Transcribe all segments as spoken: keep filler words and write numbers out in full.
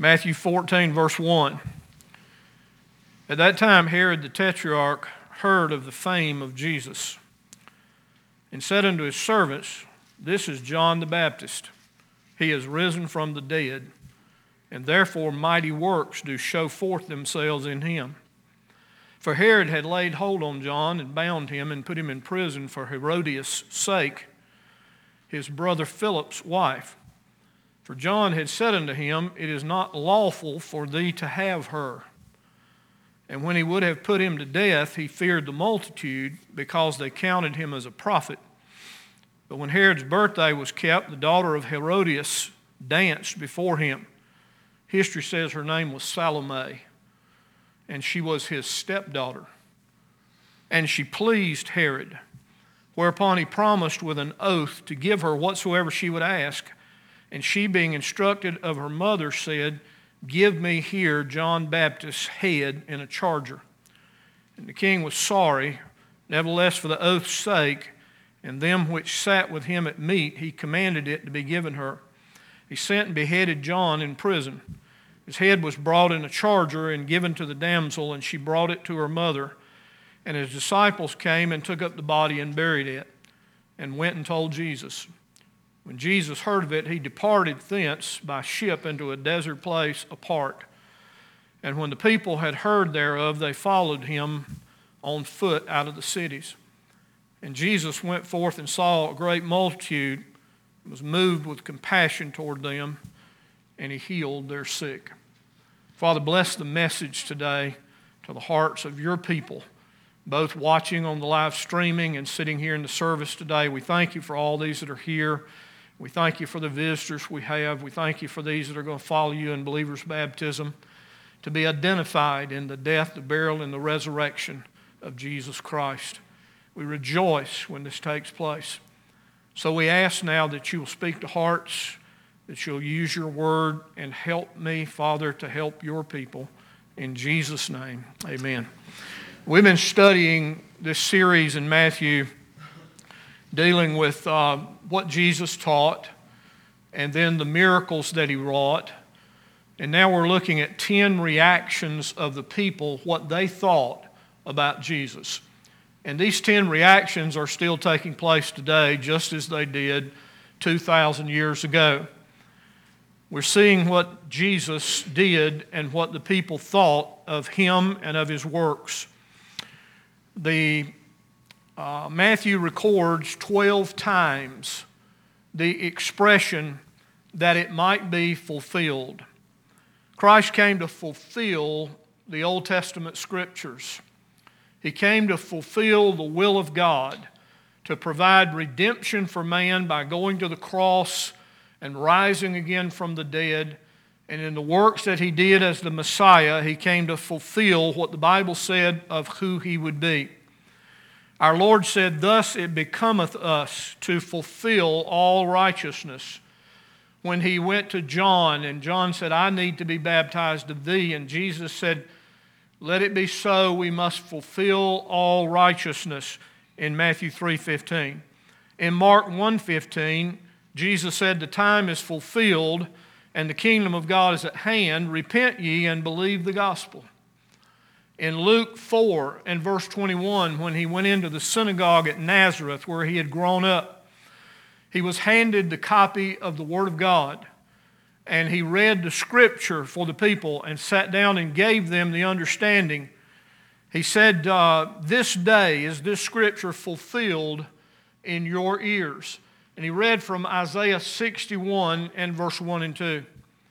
Matthew fourteen, verse one. At that time, Herod the Tetrarch heard of the fame of Jesus and said unto his servants, This is John the Baptist. He is risen from the dead, and therefore mighty works do show forth themselves in him. For Herod had laid hold on John and bound him and put him in prison for Herodias' sake, his brother Philip's wife. For John had said unto him, It is not lawful for thee to have her. And when he would have put him to death, he feared the multitude, because they counted him as a prophet. But when Herod's birthday was kept, the daughter of Herodias danced before him. History says her name was Salome, and she was his stepdaughter. And she pleased Herod, whereupon he promised with an oath to give her whatsoever she would ask. And she, being instructed of her mother, said, Give me here John Baptist's head in a charger. And the king was sorry, nevertheless for the oath's sake, and them which sat with him at meat, he commanded it to be given her. He sent and beheaded John in prison. His head was brought in a charger and given to the damsel, and she brought it to her mother. And his disciples came and took up the body and buried it, and went and told Jesus. When Jesus heard of it, he departed thence by ship into a desert place apart. And when the people had heard thereof, they followed him on foot out of the cities. And Jesus went forth and saw a great multitude, and was moved with compassion toward them, and he healed their sick. Father, bless the message today to the hearts of your people, both watching on the live streaming and sitting here in the service today. We thank you for all these that are here. We thank you for the visitors we have. We thank you for these that are going to follow you in believers' baptism, to be identified in the death, the burial, and the resurrection of Jesus Christ. We rejoice when this takes place. So we ask now that you will speak to hearts, that you'll use your word, and help me, Father, to help your people. In Jesus' name, amen. We've been studying this series in Matthew, dealing with uh, what Jesus taught, and then the miracles that he wrought. And now we're looking at ten reactions of the people, what they thought about Jesus. And these ten reactions are still taking place today, just as they did two thousand years ago. We're seeing what Jesus did and what the people thought of him and of his works. The uh, Matthew records twelve times the expression that it might be fulfilled. Christ came to fulfill the Old Testament scriptures. He came to fulfill the will of God, to provide redemption for man by going to the cross and rising again from the dead. And in the works that he did as the Messiah, he came to fulfill what the Bible said of who he would be. Our Lord said, Thus it becometh us to fulfill all righteousness. When he went to John, and John said, I need to be baptized of thee. And Jesus said, Let it be so, we must fulfill all righteousness, in Matthew three fifteen. In Mark one fifteen, Jesus said, The time is fulfilled, and the kingdom of God is at hand. Repent ye and believe the gospel. In Luke four and verse twenty-one, when he went into the synagogue at Nazareth, where he had grown up, he was handed the copy of the Word of God, and he read the Scripture for the people and sat down and gave them the understanding. He said, uh, This day is this Scripture fulfilled in your ears. And he read from Isaiah sixty-one and verse one and two.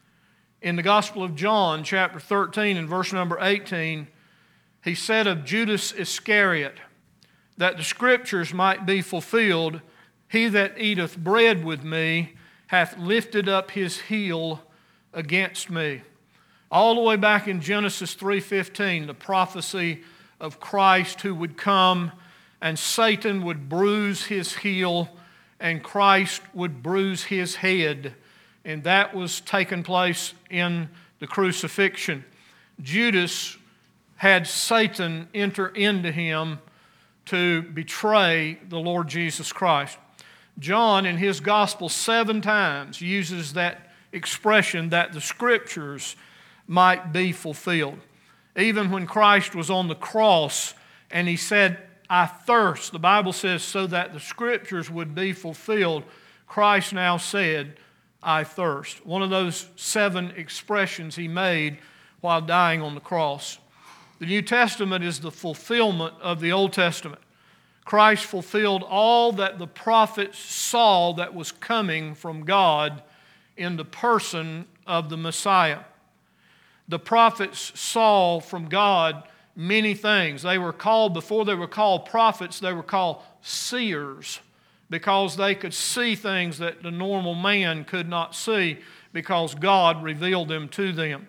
In the Gospel of John, chapter thirteen and verse number eighteen, he said of Judas Iscariot, that the Scriptures might be fulfilled, He that eateth bread with me hath lifted up his heel against me. All the way back in Genesis three fifteen, the prophecy of Christ who would come, and Satan would bruise his heel, and Christ would bruise his head. And that was taking place in the crucifixion. Judas had Satan enter into him to betray the Lord Jesus Christ. John, in his gospel, seven times uses that expression, that the Scriptures might be fulfilled. Even when Christ was on the cross and he said, I thirst, the Bible says, so that the Scriptures would be fulfilled, Christ now said, I thirst. One of those seven expressions he made while dying on the cross. The New Testament is the fulfillment of the Old Testament. Christ fulfilled all that the prophets saw that was coming from God in the person of the Messiah. The prophets saw from God many things. They were called, before they were called prophets, they were called seers, because they could see things that the normal man could not see because God revealed them to them.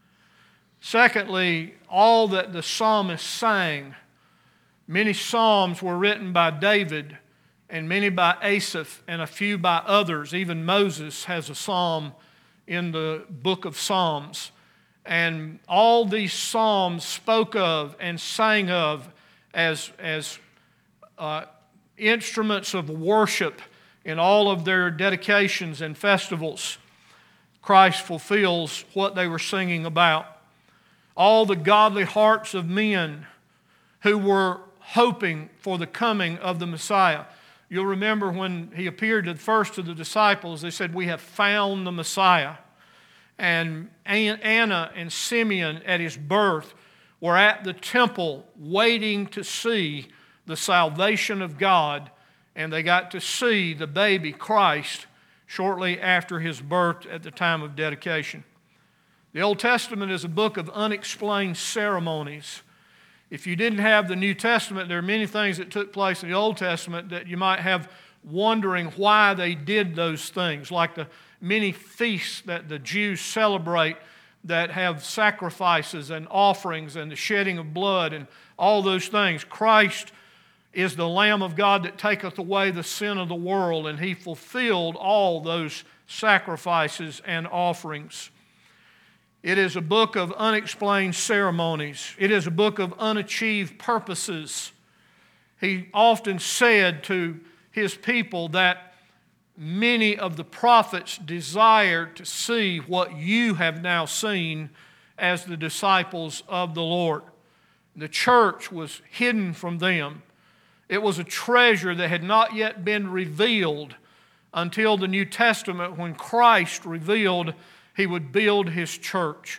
Secondly, all that the psalmist sang. Many psalms were written by David, and many by Asaph, and a few by others. Even Moses has a psalm in the book of Psalms. And all these psalms spoke of and sang of as, as uh, instruments of worship in all of their dedications and festivals. Christ fulfills what they were singing about. All the godly hearts of men who were hoping for the coming of the Messiah. You'll remember when he appeared to the first of the disciples, they said, we have found the Messiah. And Anna and Simeon at his birth were at the temple waiting to see the salvation of God, and they got to see the baby Christ shortly after his birth at the time of dedication. The Old Testament is a book of unexplained ceremonies. If you didn't have the New Testament, there are many things that took place in the Old Testament that you might have wondering why they did those things, like the many feasts that the Jews celebrate that have sacrifices and offerings and the shedding of blood and all those things. Christ is the Lamb of God that taketh away the sin of the world, and he fulfilled all those sacrifices and offerings. It is a book of unexplained ceremonies. It is a book of unachieved purposes. He often said to his people that many of the prophets desired to see what you have now seen as the disciples of the Lord. The church was hidden from them. It was a treasure that had not yet been revealed until the New Testament, when Christ revealed he would build his church.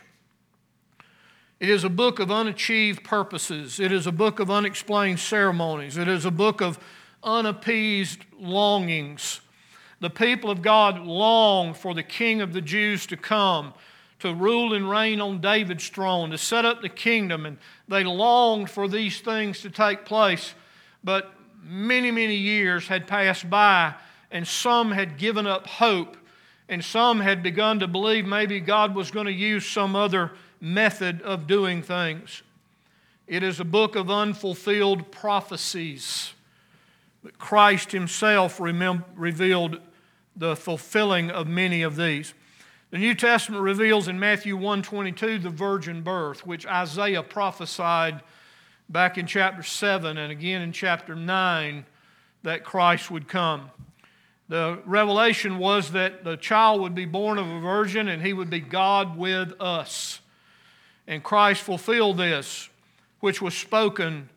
It is a book of unachieved purposes. It is a book of unexplained ceremonies. It is a book of unappeased longings. The people of God long for the King of the Jews to come, to rule and reign on David's throne, to set up the kingdom, and they longed for these things to take place. But many, many years had passed by, and some had given up hope, and some had begun to believe maybe God was going to use some other method of doing things. It is a book of unfulfilled prophecies. But Christ himself remem- revealed the fulfilling of many of these. The New Testament reveals in Matthew one twenty-two the virgin birth, which Isaiah prophesied back in chapter seven and again in chapter nine, that Christ would come. The revelation was that the child would be born of a virgin and he would be God with us. And Christ fulfilled this, which was spoken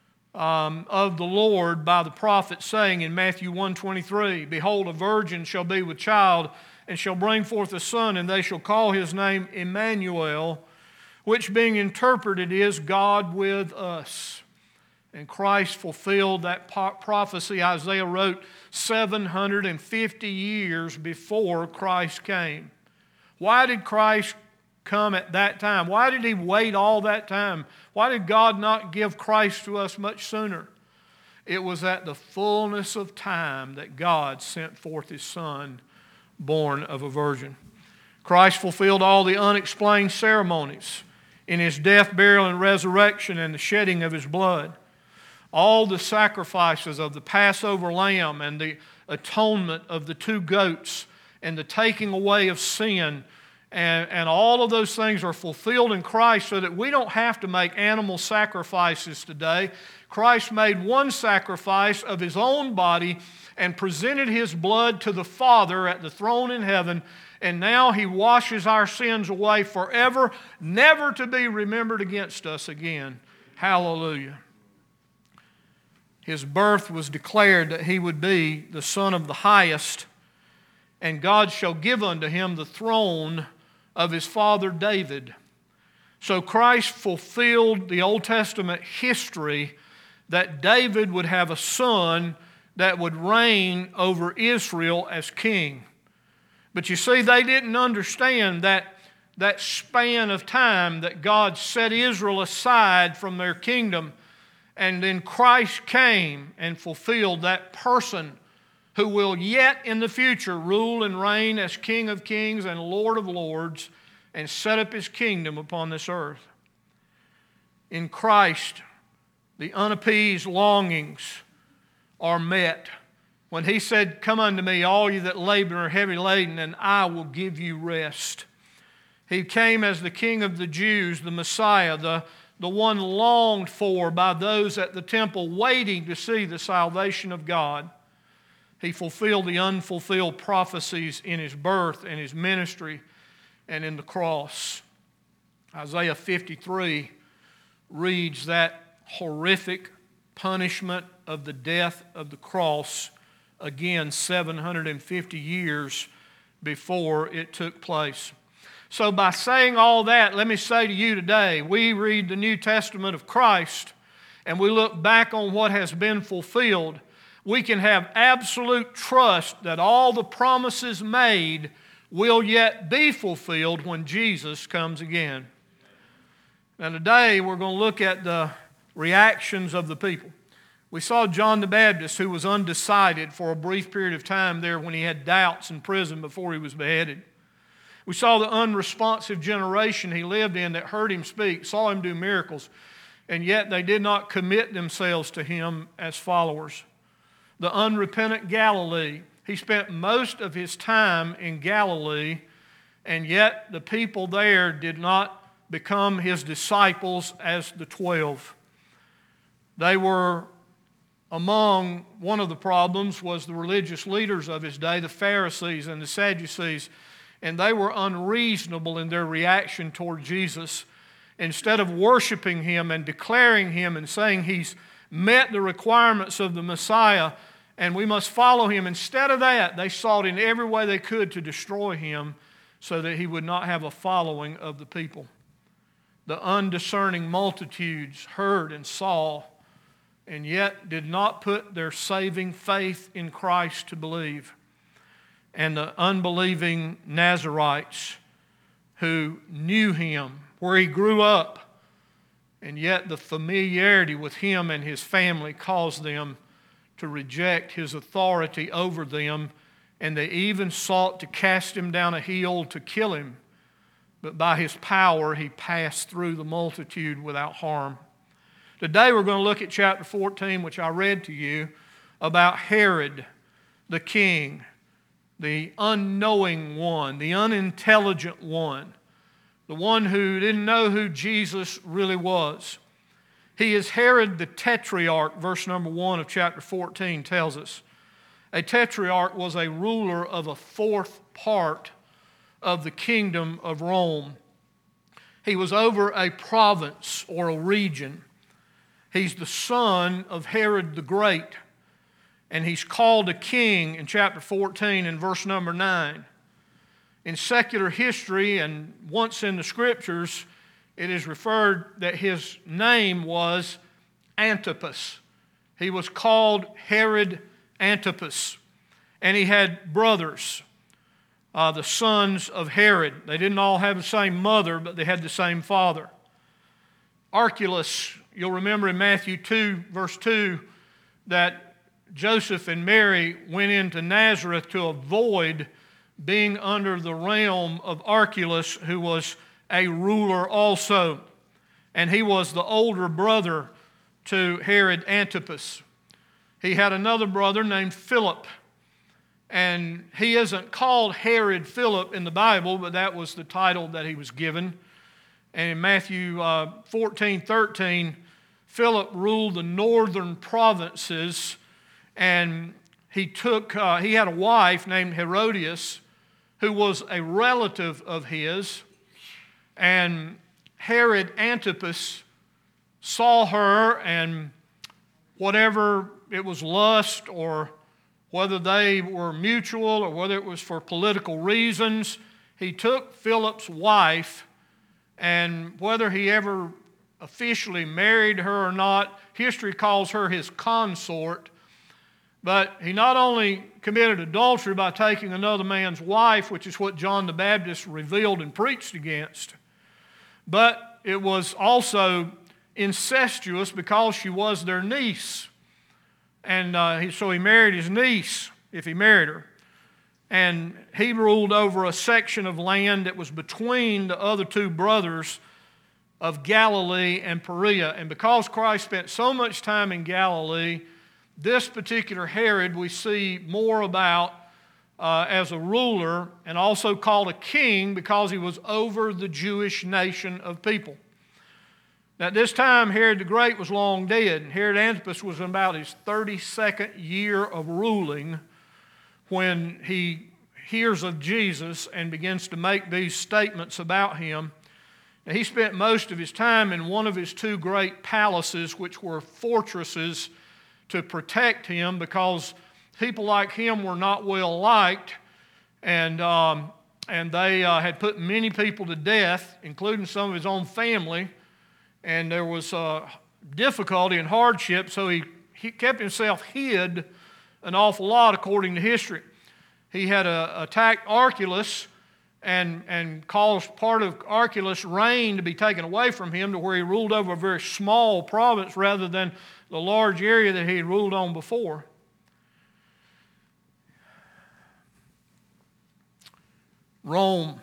um, of the Lord by the prophet, saying in Matthew one twenty-three, Behold, a virgin shall be with child and shall bring forth a son, and they shall call his name Emmanuel, which being interpreted is God with us. And Christ fulfilled that prophecy Isaiah wrote seven hundred fifty years before Christ came. Why did Christ come at that time? Why did he wait all that time? Why did God not give Christ to us much sooner? It was at the fullness of time that God sent forth his Son, born of a virgin. Christ fulfilled all the unexplained ceremonies in his death, burial, and resurrection, and the shedding of his blood. All the sacrifices of the Passover lamb and the atonement of the two goats and the taking away of sin, and, and all of those things are fulfilled in Christ, so that we don't have to make animal sacrifices today. Christ made one sacrifice of his own body and presented his blood to the Father at the throne in heaven, and now He washes our sins away forever, never to be remembered against us again. Hallelujah. His birth was declared that He would be the Son of the Highest, and God shall give unto Him the throne of His father David. So Christ fulfilled the Old Testament history that David would have a son that would reign over Israel as king. But you see, they didn't understand that, that span of time that God set Israel aside from their kingdom, and then Christ came and fulfilled that person who will yet in the future rule and reign as King of Kings and Lord of Lords and set up His kingdom upon this earth. In Christ, the unappeased longings are met. When He said, "Come unto me, all you that labor and are heavy laden, and I will give you rest." He came as the King of the Jews, the Messiah, the, the one longed for by those at the temple waiting to see the salvation of God. He fulfilled the unfulfilled prophecies in His birth and His ministry and in the cross. Isaiah fifty-three reads that horrific punishment of the death of the cross again seven hundred fifty years before it took place. So by saying all that, let me say to you today, we read the New Testament of Christ and we look back on what has been fulfilled. We can have absolute trust that all the promises made will yet be fulfilled when Jesus comes again. Now today we're going to look at the reactions of the people. We saw John the Baptist, who was undecided for a brief period of time there when he had doubts in prison before he was beheaded. We saw the unresponsive generation he lived in that heard Him speak, saw Him do miracles, and yet they did not commit themselves to Him as followers. The unrepentant Galilee, He spent most of His time in Galilee, and yet the people there did not become His disciples as the twelve. They were among, one of the problems was the religious leaders of His day, the Pharisees and the Sadducees, and they were unreasonable in their reaction toward Jesus. Instead of worshiping Him and declaring Him and saying He's met the requirements of the Messiah and we must follow Him, instead of that, they sought in every way they could to destroy Him so that He would not have a following of the people. The undiscerning multitudes heard and saw, and yet did not put their saving faith in Christ to believe. And the unbelieving Nazarites who knew Him, where He grew up, and yet the familiarity with Him and His family caused them to reject His authority over them, and they even sought to cast Him down a hill to kill Him. But by His power, He passed through the multitude without harm. Today we're going to look at chapter fourteen, which I read to you, about Herod the king, the unknowing one, the unintelligent one, the one who didn't know who Jesus really was. He is Herod the Tetrarch, verse number one of chapter fourteen tells us. A tetrarch was a ruler of a fourth part of the kingdom of Rome. He was over a province or a region. He's the son of Herod the Great, and he's called a king in chapter fourteen and verse number nine. In secular history and once in the Scriptures, it is referred that his name was Antipas. He was called Herod Antipas, and he had brothers, uh, the sons of Herod. They didn't all have the same mother, but they had the same father. Archelaus, you'll remember in Matthew two, verse two, that Joseph and Mary went into Nazareth to avoid being under the realm of Archelaus, who was a ruler also. And he was the older brother to Herod Antipas. He had another brother named Philip. And he isn't called Herod Philip in the Bible, but that was the title that he was given. And in Matthew uh, fourteen, thirteen, Philip ruled the northern provinces, and he took, uh, he had a wife named Herodias, who was a relative of his, and Herod Antipas saw her, and whatever it was lust, or whether they were mutual, or whether it was for political reasons, he took Philip's wife, and whether he ever officially married her or not, history calls her his consort. But he not only committed adultery by taking another man's wife, which is what John the Baptist revealed and preached against, but it was also incestuous because she was their niece. And uh, he, so he married his niece, if he married her. And he ruled over a section of land that was between the other two brothers of Galilee and Perea. And because Christ spent so much time in Galilee, this particular Herod we see more about uh, as a ruler, and also called a king because he was over the Jewish nation of people. Now, at this time, Herod the Great was long dead, and Herod Antipas was in about his thirty-second year of ruling when he hears of Jesus and begins to make these statements about him. Now, he spent most of his time in one of his two great palaces, which were fortresses to protect him, because people like him were not well liked, and, um, and they uh, had put many people to death, including some of his own family, and there was uh, difficulty and hardship, so he, he kept himself hid an awful lot according to history. He had uh, attacked Archelaus and, and caused part of Archelaus' reign to be taken away from him, to where he ruled over a very small province rather than the large area that he had ruled on before. Rome,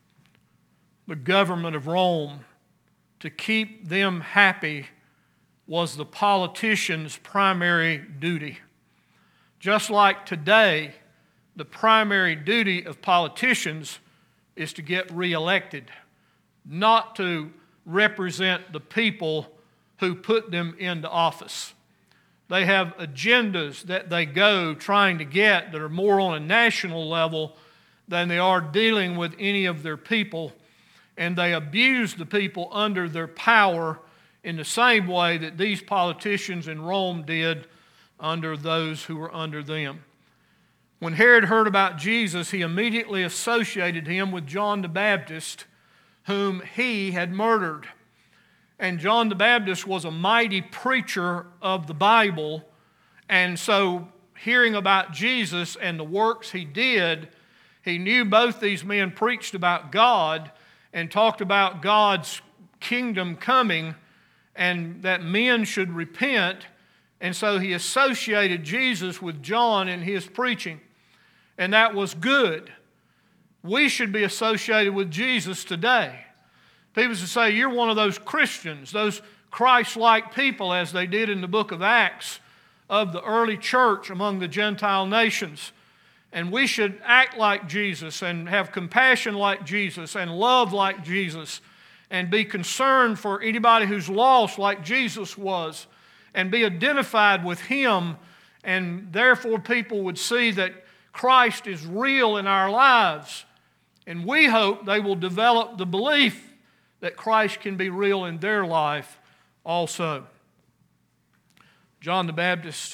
the government of Rome, to keep them happy was the politician's primary duty. Just like today, the primary duty of politicians is to get reelected, not to represent the people who put them into office. They have agendas that they go trying to get that are more on a national level than they are dealing with any of their people, and they abuse the people under their power in the same way that these politicians in Rome did under those who were under them. When Herod heard about Jesus, he immediately associated him with John the Baptist, whom he had murdered. And John the Baptist was a mighty preacher of the Bible, and so hearing about Jesus and the works he did, he knew both these men preached about God and talked about God's kingdom coming and that men should repent, and so he associated Jesus with John in his preaching, and that was good. We should be associated with Jesus today. People should say, you're one of those Christians, those Christ-like people, as they did in the book of Acts, of the early church among the Gentile nations. And we should act like Jesus and have compassion like Jesus and love like Jesus and be concerned for anybody who's lost like Jesus was and be identified with Him, and therefore people would see that Christ is real in our lives. And we hope they will develop the belief that Christ can be real in their life also. John the Baptist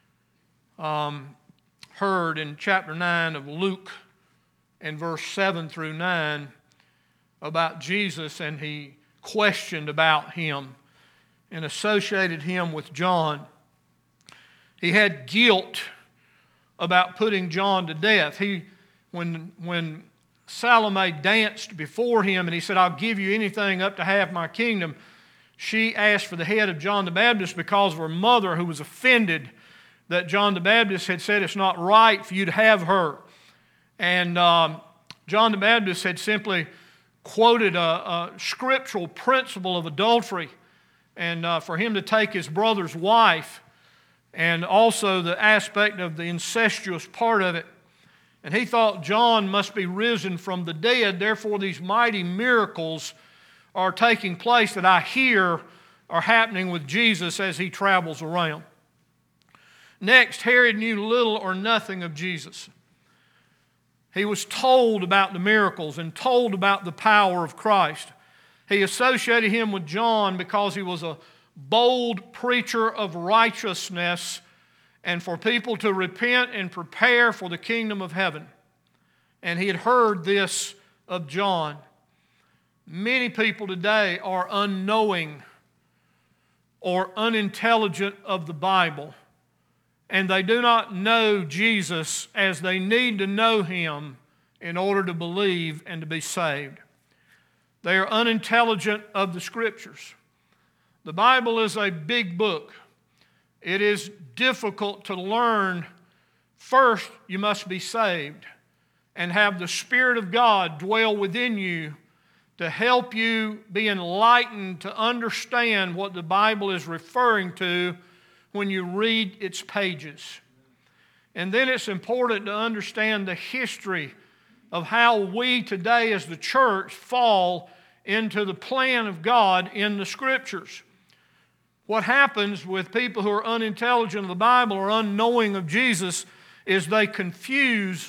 um, heard in chapter nine of Luke in verse seven through nine about Jesus, and he questioned about him and associated him with John. He had guilt about putting John to death. He, when, when Salome danced before him and he said, I'll give you anything up to half my kingdom, she asked for the head of John the Baptist because of her mother, who was offended that John the Baptist had said it's not right for you to have her. And um, John the Baptist had simply quoted a, a scriptural principle of adultery, and uh, for him to take his brother's wife, and also the aspect of the incestuous part of it. And he thought John must be risen from the dead, therefore these mighty miracles are taking place that I hear are happening with Jesus as he travels around. Next, Herod knew little or nothing of Jesus. He was told about the miracles and told about the power of Christ. He associated him with John because he was a bold preacher of righteousness and for people to repent and prepare for the kingdom of heaven. And he had heard this of John. Many people today are unknowing or unintelligent of the Bible, and they do not know Jesus as they need to know Him in order to believe and to be saved. They are unintelligent of the Scriptures. The Bible is a big book. It is difficult to learn. First, you must be saved and have the Spirit of God dwell within you to help you be enlightened to understand what the Bible is referring to when you read its pages. And then it's important to understand the history of how we today as the church fall into the plan of God in the Scriptures. What happens with people who are unintelligent of the Bible or unknowing of Jesus is they confuse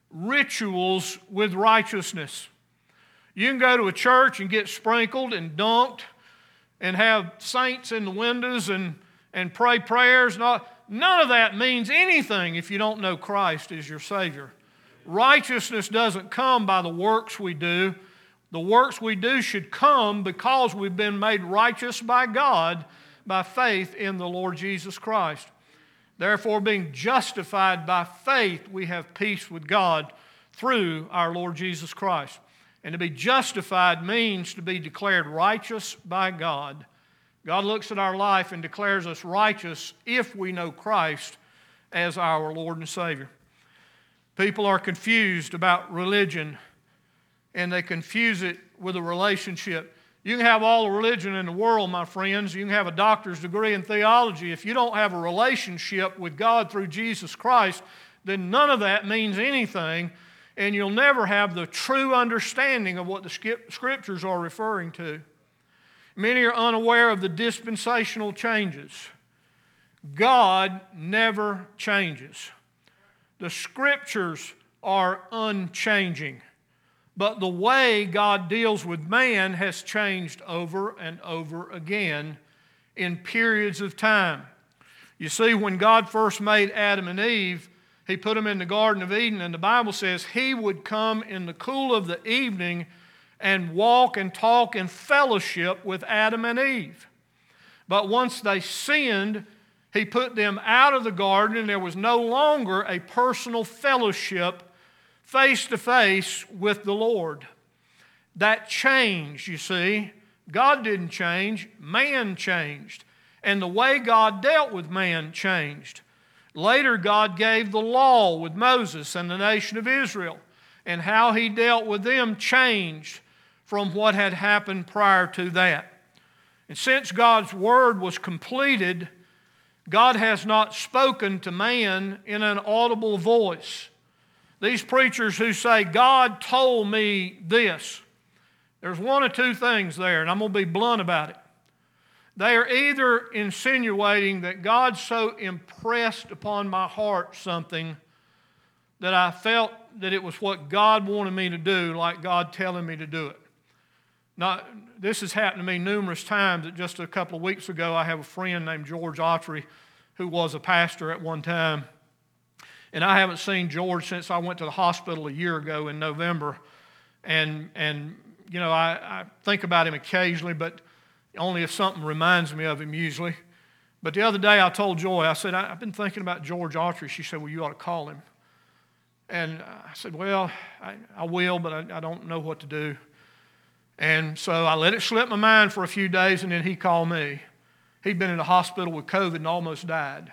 rituals with righteousness. You can go to a church and get sprinkled and dunked and have saints in the windows and, and pray prayers. Not, none of that means anything if you don't know Christ as your Savior. Righteousness doesn't come by the works we do. The works we do should come because we've been made righteous by God by faith in the Lord Jesus Christ. Therefore, being justified by faith, we have peace with God through our Lord Jesus Christ. And to be justified means to be declared righteous by God. God looks at our life and declares us righteous if we know Christ as our Lord and Savior. People are confused about religion, and they confuse it with a relationship. You can have all the religion in the world, my friends. You can have a doctor's degree in theology. If you don't have a relationship with God through Jesus Christ, then none of that means anything, and you'll never have the true understanding of what the Scriptures are referring to. Many are unaware of the dispensational changes. God never changes. The Scriptures are unchanging. But the way God deals with man has changed over and over again in periods of time. You see, when God first made Adam and Eve, He put them in the Garden of Eden, and the Bible says He would come in the cool of the evening and walk and talk in fellowship with Adam and Eve. But once they sinned, He put them out of the garden, and there was no longer a personal fellowship face to face with the Lord. That changed, you see. God didn't change, man changed. And the way God dealt with man changed. Later, God gave the law with Moses and the nation of Israel, and how He dealt with them changed from what had happened prior to that. And since God's word was completed, God has not spoken to man in an audible voice. These preachers who say, God told me this, there's one or two things there, and I'm going to be blunt about it. They are either insinuating that God so impressed upon my heart something that I felt that it was what God wanted me to do, like God telling me to do it. Now, this has happened to me numerous times. Just a couple of weeks ago, I have a friend named George Autry who was a pastor at one time. And I haven't seen George since I went to the hospital a year ago in November. And, and you know, I, I think about him occasionally, but only if something reminds me of him usually. But the other day I told Joy, I said, I've been thinking about George Autry. She said, well, you ought to call him. And I said, well, I, I will, but I, I don't know what to do. And so I let it slip my mind for a few days, and then he called me. He'd been in the hospital with COVID and almost died.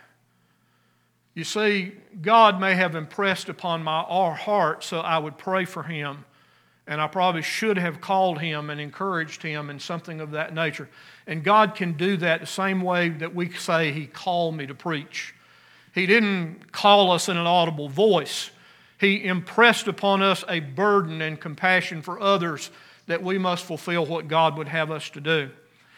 You see, God may have impressed upon my heart so I would pray for him, and I probably should have called him and encouraged him in something of that nature. And God can do that the same way that we say He called me to preach. He didn't call us in an audible voice. He impressed upon us a burden and compassion for others that we must fulfill what God would have us to do.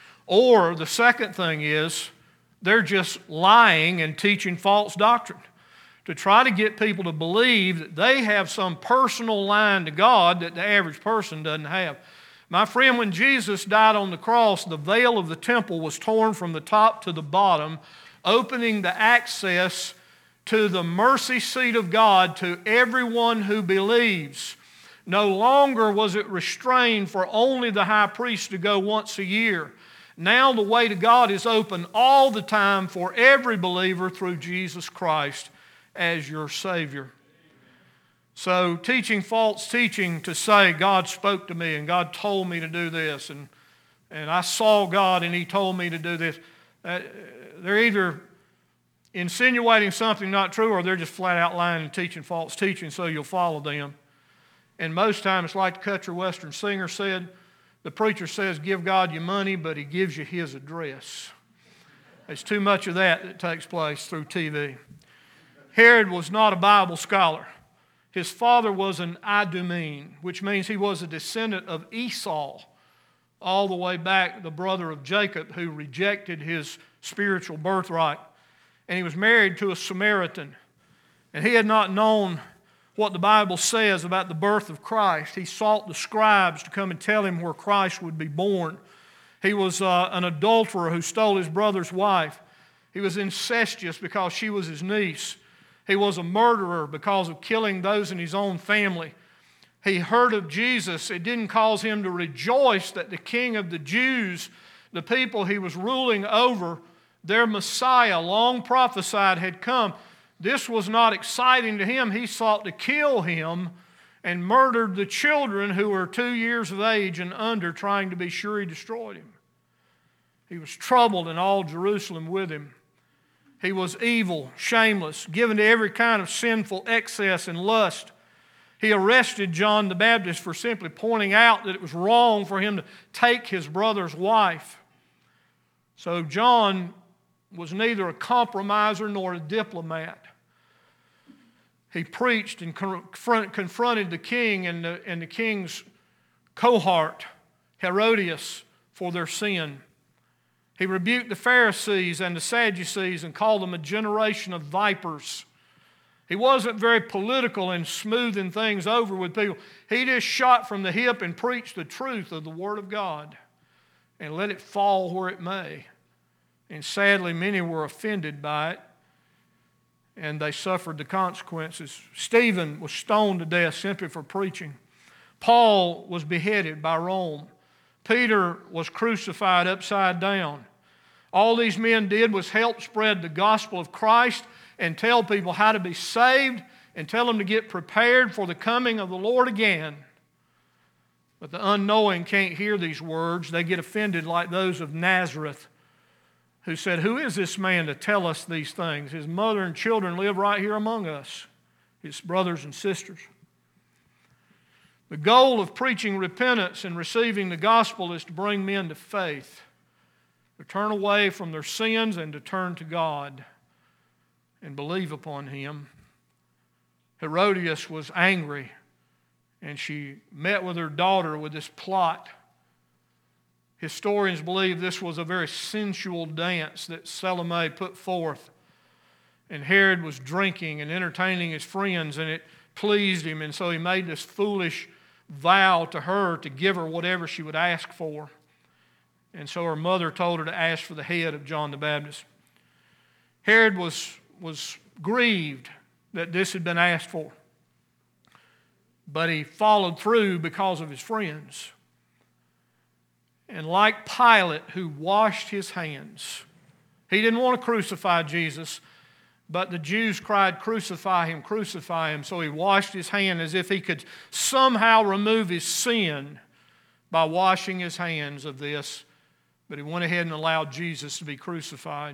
Or the second thing is, they're just lying and teaching false doctrine. to try to get people to believe that they have some personal line to God that the average person doesn't have. My friend, when Jesus died on the cross, the veil of the temple was torn from the top to the bottom, opening the access to the mercy seat of God to everyone who believes. No longer was it restrained for only the high priest to go once a year. Now the way to God is open all the time for every believer through Jesus Christ as your Savior. So teaching false teaching to say God spoke to me and God told me to do this and, and I saw God and He told me to do this, uh, they're either insinuating something not true or they're just flat out lying and teaching false teaching so you'll follow them. And most times, it's like the country western singer said, the preacher says give God your money, but he gives you his address. There's too much of that that takes place through T V. Herod was not a Bible scholar. His father was an Idumean, which means he was a descendant of Esau, all the way back, the brother of Jacob, who rejected his spiritual birthright. And he was married to a Samaritan. And he had not known what the Bible says about the birth of Christ. He sought the scribes to come and tell him where Christ would be born. He was uh, an adulterer who stole his brother's wife. He was incestuous because she was his niece. He was a murderer because of killing those in his own family. He heard of Jesus. It didn't cause him to rejoice that the King of the Jews, the people he was ruling over, their Messiah, long prophesied, had come. This was not exciting to him. He sought to kill him and murdered the children who were two years of age and under, trying to be sure he destroyed him. He was troubled and all Jerusalem with him. He was evil, shameless, given to every kind of sinful excess and lust. He arrested John the Baptist for simply pointing out that it was wrong for him to take his brother's wife. So John was neither a compromiser nor a diplomat. He preached and confront, confronted the king and the, and the king's cohort, Herodias, for their sin. He rebuked the Pharisees and the Sadducees and called them a generation of vipers. He wasn't very political in smoothing things over with people. He just shot from the hip and preached the truth of the Word of God and let it fall where it may. And sadly, many were offended by it, and they suffered the consequences. Stephen was stoned to death simply for preaching. Paul was beheaded by Rome. Peter was crucified upside down. All these men did was help spread the gospel of Christ and tell people how to be saved and tell them to get prepared for the coming of the Lord again. But the unknowing can't hear these words. They get offended like those of Nazareth, who said, "Who is this man to tell us these things? His mother and children live right here among us, his brothers and sisters." The goal of preaching repentance and receiving the gospel is to bring men to faith, to turn away from their sins and to turn to God and believe upon Him. Herodias was angry, and she met with her daughter with this plot. Historians believe this was a very sensual dance that Salome put forth. And Herod was drinking and entertaining his friends, and it pleased him, and so he made this foolish vow to her to give her whatever she would ask for. And so her mother told her to ask for the head of John the Baptist. Herod was, was grieved that this had been asked for, but he followed through because of his friends. And like Pilate, who washed his hands, he didn't want to crucify Jesus, but the Jews cried, "Crucify him, crucify him." So he washed his hand as if he could somehow remove his sin by washing his hands of this. But he went ahead and allowed Jesus to be crucified.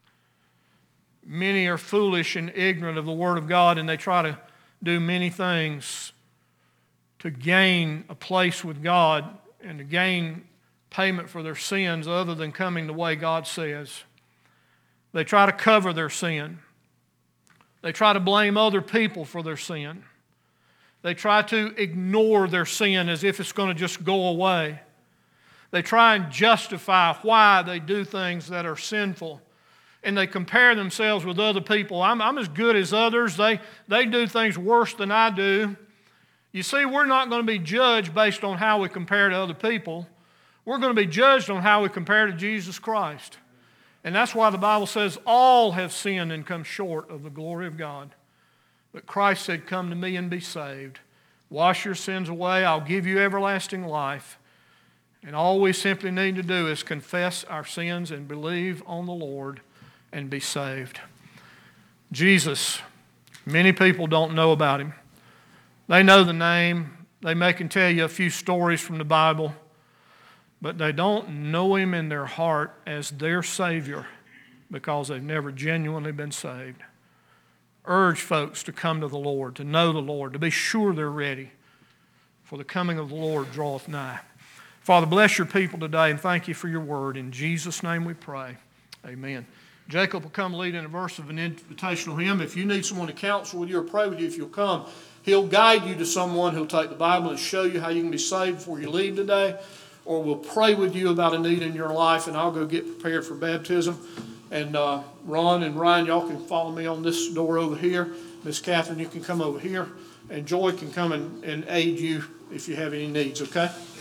Many are foolish and ignorant of the Word of God, and they try to do many things to gain a place with God and to gain payment for their sins other than coming the way God says. They try to cover their sin. They try to blame other people for their sin. They try to ignore their sin as if it's going to just go away. They try and justify why they do things that are sinful. and they compare themselves with other people. I'm, I'm as good as others. They, they do things worse than I do. You see, we're not going to be judged based on how we compare to other people. We're going to be judged on how we compare to Jesus Christ. And that's why the Bible says all have sinned and come short of the glory of God. But Christ said, come to me and be saved. Wash your sins away. I'll give you everlasting life. And all we simply need to do is confess our sins and believe on the Lord and be saved. Jesus, many people don't know about him. They know the name. They may can tell you a few stories from the Bible, but they don't know him in their heart as their Savior because they've never genuinely been saved. Urge folks to come to the Lord, to know the Lord, to be sure they're ready, for the coming of the Lord draweth nigh. Father, bless your people today and thank you for your word. In Jesus' name we pray. Amen. Jacob will come lead in a verse of an invitational hymn. If you need someone to counsel with you or pray with you, if you'll come, he'll guide you to someone who'll take the Bible and show you how you can be saved before you leave today, or we'll pray with you about a need in your life, and I'll go get prepared for baptism. And uh, Ron and Ryan, y'all can follow me on this door over here. Miss Catherine, you can come over here. And Joy can come and, and aid you if you have any needs, okay?